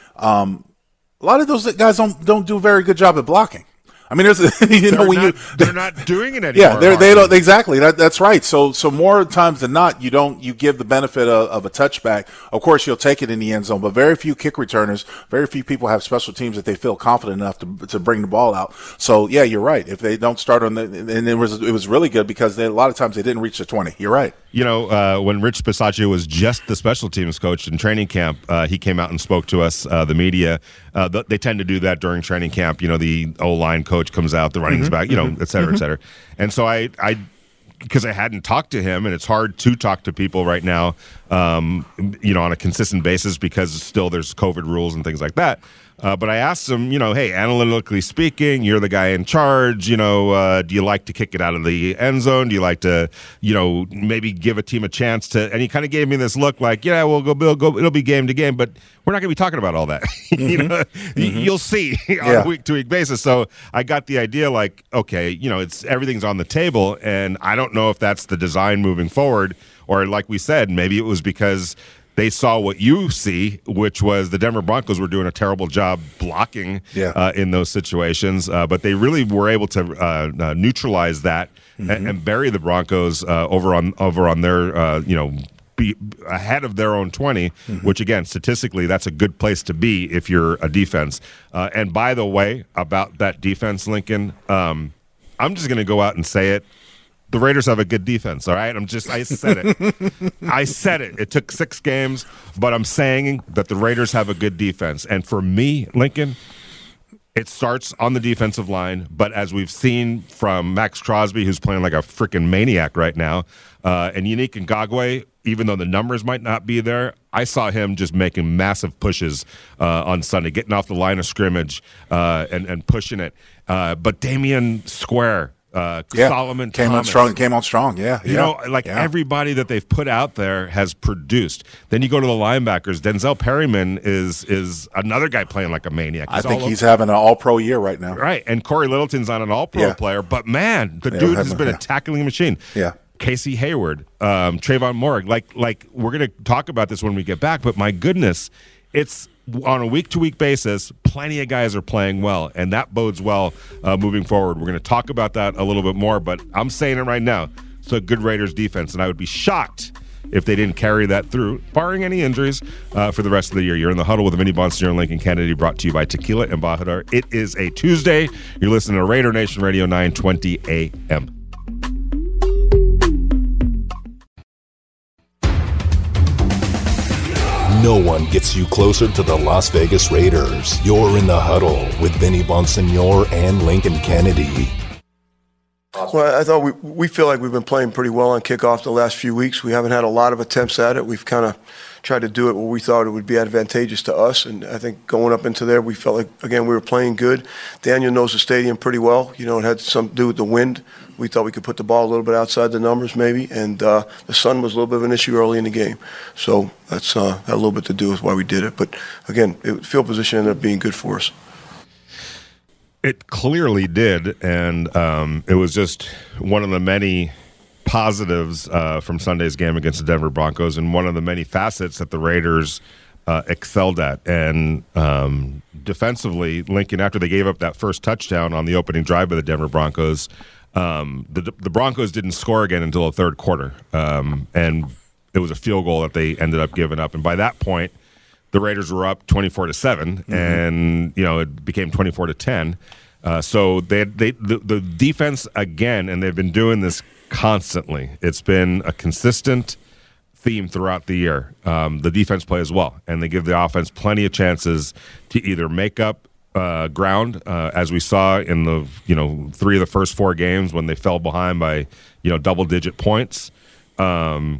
um, a lot of those guys don't don't do a very good job at blocking. I mean, there's, you know, they're when not, you they're not doing it anymore. Yeah, they're, they don't exactly. That, that's right. So, so more times than not, you don't you give the benefit of, of a touchback. Of course, you'll take it in the end zone, but very few kick returners, very few people have special teams that they feel confident enough to to bring the ball out. So, yeah, you're right. If they don't start on the, and it was it was really good because they, a lot of times they didn't reach the twenty. You're right. You know, uh, when Rich Bisaccia was just the special teams coach in training camp, uh, he came out and spoke to us, uh, the media. Uh, th- they tend to do that during training camp. You know, the O-line coach comes out, the running mm-hmm, back, you know, mm-hmm, et cetera, mm-hmm. et cetera. And so I, I, because I hadn't talked to him, and it's hard to talk to people right now, um, you know, on a consistent basis because still there's COVID rules and things like that. Uh, but I asked him, you know, hey, analytically speaking, you're the guy in charge. You know, uh, do you like to kick it out of the end zone? Do you like to, you know, maybe give a team a chance to? And he kind of gave me this look like, yeah, we'll go, we'll go, it'll be game to game, but we're not going to be talking about all that. Mm-hmm. you know, mm-hmm. you'll see on yeah. a week to week basis. So I got the idea, like, okay, you know, it's everything's on the table, and I don't know if that's the design moving forward, or like we said, maybe it was because they saw what you see, which was the Denver Broncos were doing a terrible job blocking yeah. uh, in those situations. Uh, but they really were able to uh, uh, neutralize that mm-hmm. and, and bury the Broncos uh, over on over on their, uh, you know, be ahead of their own twenty, mm-hmm. which, again, statistically, that's a good place to be if you're a defense. Uh, and by the way, about that defense, Lincoln, um, I'm just going to go out and say it. the Raiders have a good defense, all right? I'm just, I said it. I said it. It took six games, but I'm saying that the Raiders have a good defense. And for me, Lincoln, it starts on the defensive line, but as we've seen from Max Crosby, who's playing like a freaking maniac right now, uh, and Yannick Ngakoue, even though the numbers might not be there, I saw him just making massive pushes uh, on Sunday, getting off the line of scrimmage uh, and, and pushing it. Uh, but Damian Square, uh, yeah. Solomon came Thomas, on strong. Came on strong. Yeah, you yeah. know, like yeah. everybody that they've put out there has produced. Then you go to the linebackers. Denzel Perryman is is another guy playing like a maniac. He's I think he's over. having an All-Pro year right now. Right, and Corey Littleton's not an All-Pro yeah. player, but man, the yeah, dude has been yeah. a tackling machine. Yeah. Casey Hayward, um, Trayvon Moore, like like we're going to talk about this when we get back, but my goodness, it's on a week-to-week basis, plenty of guys are playing well, and that bodes well uh, moving forward. We're going to talk about that a little bit more, but I'm saying it right now. It's a good Raiders defense, and I would be shocked if they didn't carry that through, barring any injuries, uh, for the rest of the year. You're in the huddle with Vinny Bonsignore and Lincoln Kennedy, brought to you by Tequila and Bajador. It is a Tuesday. You're listening to Raider Nation Radio, nine twenty A M. No one gets you closer to the Las Vegas Raiders. You're in the huddle with Vinny Bonsignore and Lincoln Kennedy. Well, I thought we we feel like we've been playing pretty well on kickoff the last few weeks. We haven't had a lot of attempts at it. We've kind of tried to do it where we thought it would be advantageous to us. And I think going up into there, we felt like, again, we were playing good. Daniel knows the stadium pretty well. You know, it had something to do with the wind. We thought we could put the ball a little bit outside the numbers maybe. And uh, the sun was a little bit of an issue early in the game. So that's uh, had a little bit to do with why we did it. But, again, it, field position ended up being good for us. It clearly did, and um, it was just one of the many positives uh, from Sunday's game against the Denver Broncos, and one of the many facets that the Raiders uh, excelled at. And um, defensively, Lincoln, after they gave up that first touchdown on the opening drive by the Denver Broncos, um, the, the Broncos didn't score again until the third quarter, um, and it was a field goal that they ended up giving up. And by that point, the Raiders were up twenty-four to seven, mm-hmm. and you know it became twenty-four to ten. Uh, so they they the, the defense again, and they've been doing this constantly. It's been a consistent theme throughout the year. Um, the defense plays well, and they give the offense plenty of chances to either make up uh, ground, uh, as we saw in the you know three of the first four games when they fell behind by you know double digit points. Um,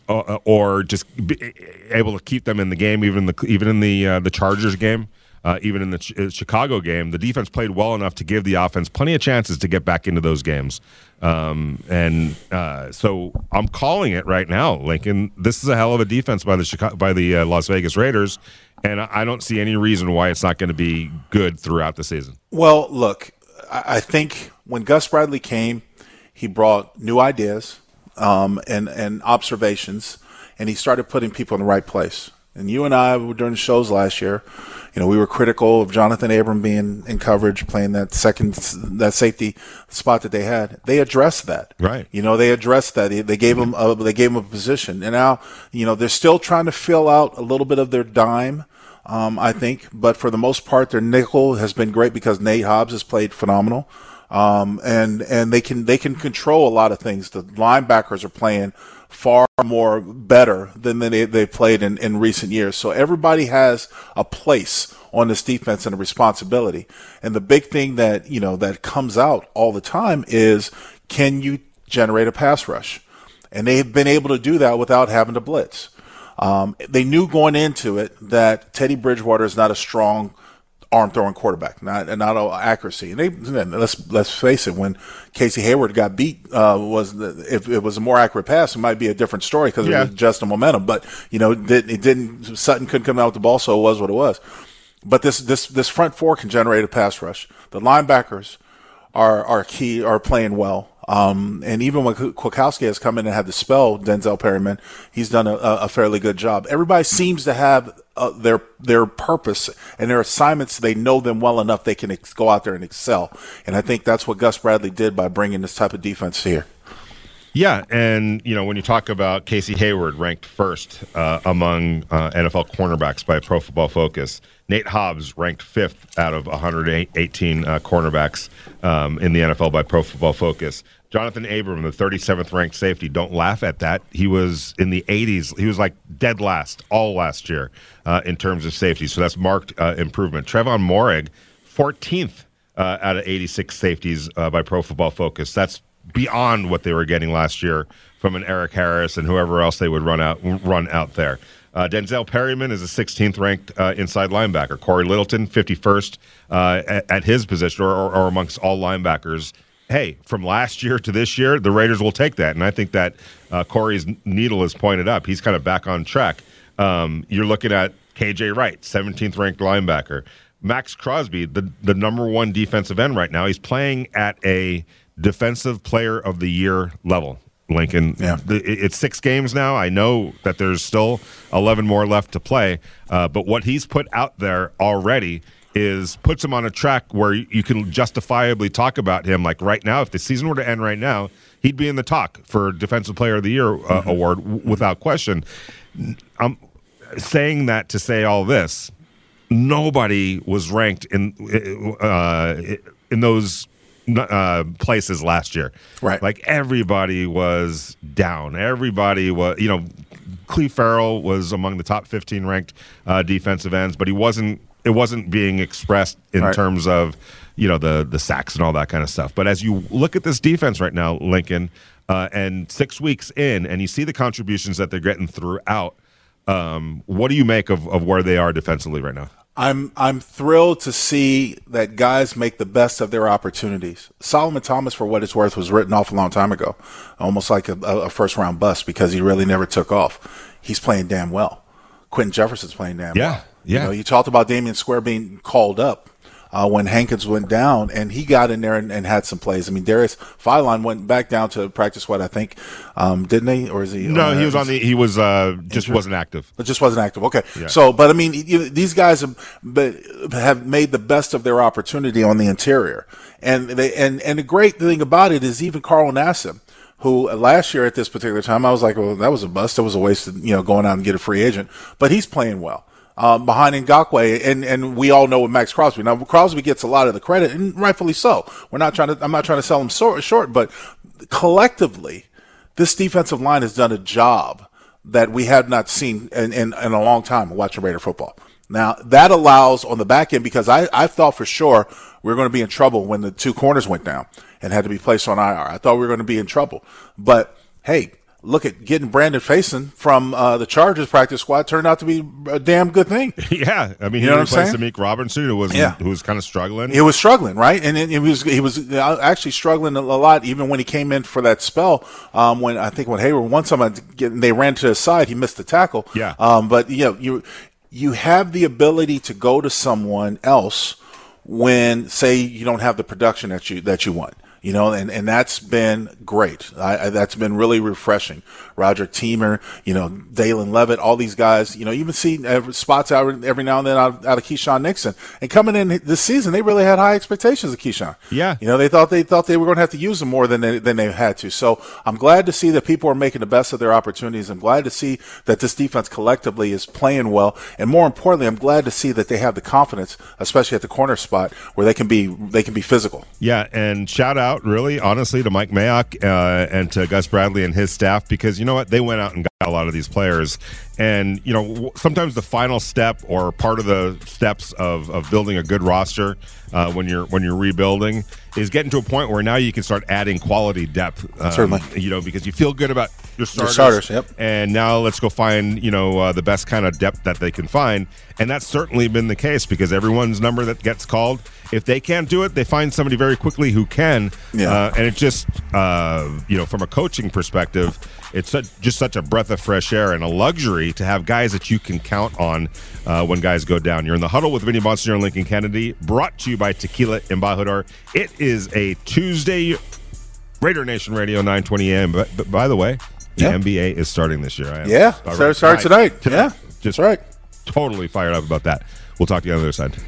Or just be able to keep them in the game, even in the even in the uh, the Chargers game, uh, even in the Ch- Chicago game. The defense played well enough to give the offense plenty of chances to get back into those games. Um, and uh, so I'm calling it right now, Lincoln. This is a hell of a defense by the Chicago, by the uh, Las Vegas Raiders, and I don't see any reason why it's not going to be good throughout the season. Well, look, I think when Gus Bradley came, he brought new ideas. Um, and, and observations, and he started putting people in the right place. And you and I were during the shows last year, you know, we were critical of Jonathan Abram being in coverage, playing that second, that safety spot that they had. They addressed that, right? You know, they addressed that. They, they gave him, a, they gave him a position, and now, you know, they're still trying to fill out a little bit of their dime. Um, I think, but for the most part, their nickel has been great because Nate Hobbs has played phenomenal. Um, and, and they can, they can control a lot of things. The linebackers are playing far more better than they, they played in, in recent years. So everybody has a place on this defense and a responsibility. And the big thing that, you know, that comes out all the time is, can you generate a pass rush? And they've been able to do that without having to blitz. Um, they knew going into it that Teddy Bridgewater is not a strong arm throwing quarterback, not not all accuracy. And they let's let's face it, when Casey Hayward got beat, uh, was the, if it was a more accurate pass, it might be a different story because yeah. it was just a momentum. But you know, it, it didn't. Sutton couldn't come out with the ball, so it was what it was. But this this this front four can generate a pass rush. The linebackers are are key, are playing well. Um, and even when Kwiatkowski has come in and had to spell Denzel Perryman, he's done a, a fairly good job. Everybody seems to have uh, their their purpose and their assignments. They know them well enough they can ex- go out there and excel. And I think that's what Gus Bradley did by bringing this type of defense here. Yeah, and you know when you talk about Casey Hayward ranked first uh, among uh, N F L cornerbacks by Pro Football Focus, Nate Hobbs ranked fifth out of one hundred eighteen uh, cornerbacks um, in the N F L by Pro Football Focus. Jonathan Abram, the thirty-seventh ranked safety, don't laugh at that. He was in the eighties. He was like dead last all last year uh, in terms of safety. So that's marked uh, improvement. Trevon Moehrig, fourteenth uh, out of eighty-six safeties uh, by Pro Football Focus. That's beyond what they were getting last year from an Eric Harris and whoever else they would run out run out there. Uh, Denzel Perryman is a sixteenth ranked uh, inside linebacker. Corey Littleton, fifty-first uh, at, at his position or, or, or amongst all linebackers. Hey, from last year to this year, the Raiders will take that. And I think that uh, Corey's needle is pointed up. He's kind of back on track. Um, you're looking at K J Wright, seventeenth ranked linebacker. Max Crosby, the, the number one defensive end right now. He's playing at a defensive player of the year level. Lincoln, yeah. the, it's six games now. I know that there's still eleven more left to play, uh, but what he's put out there already is puts him on a track where you can justifiably talk about him. Like right now, if the season were to end right now, he'd be in the talk for Defensive Player of the Year uh, mm-hmm. award w- without question. I'm saying that to say all this. Nobody was ranked in uh, in those Uh, places last year. Right. Like everybody was down. Everybody was, you know, Cleve Farrell was among the top fifteen ranked uh, defensive ends, but he wasn't, it wasn't being expressed in right. terms of, you know, the, the sacks and all that kind of stuff. But as you look at this defense right now, Lincoln, uh, and six weeks in, and you see the contributions that they're getting throughout, um, what do you make of, of where they are defensively right now? I'm I'm thrilled to see that guys make the best of their opportunities. Solomon Thomas, for what it's worth, was written off a long time ago, almost like a, a first-round bust because he really never took off. He's playing damn well. Quentin Jefferson's playing damn yeah, well. Yeah, you know, you talked about Damian Square being called up uh, when Hankins went down, and he got in there and, and had some plays. I mean, Darius Philon went back down to practice swhat I think, um, didn't he? Or is he? No, he was on the. He was uh, just wasn't active. It just wasn't active. Okay, yeah. So, but I mean, you, these guys have, have made the best of their opportunity on the interior, and they and and the great thing about it is even Carl Nassib, who last year at this particular time I was like, well, that was a bust. That was a waste of, you know, going out and get a free agent, but he's playing well. Um, behind Ngakoue, and, and we all know with Max Crosby. Now, Crosby gets a lot of the credit, and rightfully so. We're not trying to. I'm not trying to sell him short, short, but collectively, this defensive line has done a job that we have not seen in, in, in a long time watching Raider football. Now, that allows on the back end, because I, I thought for sure we were going to be in trouble when the two corners went down and had to be placed on I R. I thought we were going to be in trouble, but hey. Look at getting Brandon Faison from uh, the Chargers practice squad turned out to be a damn good thing. Yeah, I mean, you he know replaced Amik Robertson, who was yeah. who was kind of struggling. He was struggling, right? And it, it was he was actually struggling a lot, even when he came in for that spell. Um, when I think when Hayward won some, they ran to his side, he missed the tackle. Yeah. Um, but you know, you you have the ability to go to someone else when, say, you don't have the production that you that you want. You know, and, and that's been great. I, I, that's been really refreshing. Roger Teamer, you know, Dalen Levitt, all these guys, you know, even see every, spots out every now and then out, out of Keyshawn Nixon. And coming in this season, they really had high expectations of Keyshawn. Yeah. You know, they thought they thought they were going to have to use him more than they, than they had to. So I'm glad to see that people are making the best of their opportunities. I'm glad to see that this defense collectively is playing well. And more importantly, I'm glad to see that they have the confidence, especially at the corner spot, where they can be they can be physical. Yeah, and shout out, really, honestly, to Mike Mayock uh, and to Gus Bradley and his staff, because you know what? They went out and got a lot of these players. And, you know, sometimes the final step or part of the steps of, of building a good roster uh, when you're when you're rebuilding is getting to a point where now you can start adding quality depth. Um, Certainly. You know, because you feel good about your starters. Your starters, yep. And now let's go find, you know, uh, the best kind of depth that they can find. And that's certainly been the case, because everyone's number that gets called, if they can't do it, they find somebody very quickly who can. Yeah. Uh, and it just, uh, you know, from a coaching perspective, it's such, just such a breath of fresh air and a luxury to have guys that you can count on uh, when guys go down. You're in the huddle with Vinny Bonsignore and Lincoln Kennedy, brought to you by Tequila Embajador. It is a Tuesday, Raider Nation Radio, nine twenty a.m. But, but by the way, the yeah. N B A is starting this year. I am yeah, so start tonight. tonight. Yeah, just that's right. Totally fired up about that. We'll talk to you on the other side.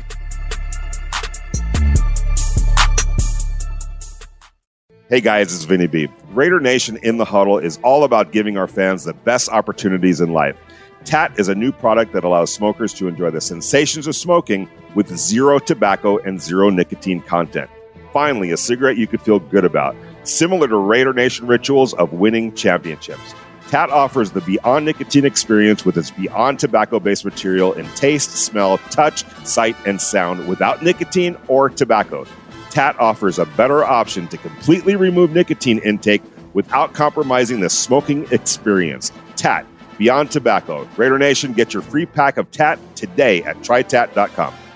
Hey guys, it's Vinny B. Raider Nation in the Huddle is all about giving our fans the best opportunities in life. T A T is a new product that allows smokers to enjoy the sensations of smoking with zero tobacco and zero nicotine content. Finally, a cigarette you could feel good about. similar to Raider Nation rituals of winning championships. T A T offers the Beyond Nicotine experience with its Beyond Tobacco-based material in taste, smell, touch, sight, and sound without nicotine or tobacco. T A T offers a better option to completely remove nicotine intake without compromising the smoking experience. T A T, Beyond Tobacco. Raider Nation, get your free pack of T A T today at try tat dot com.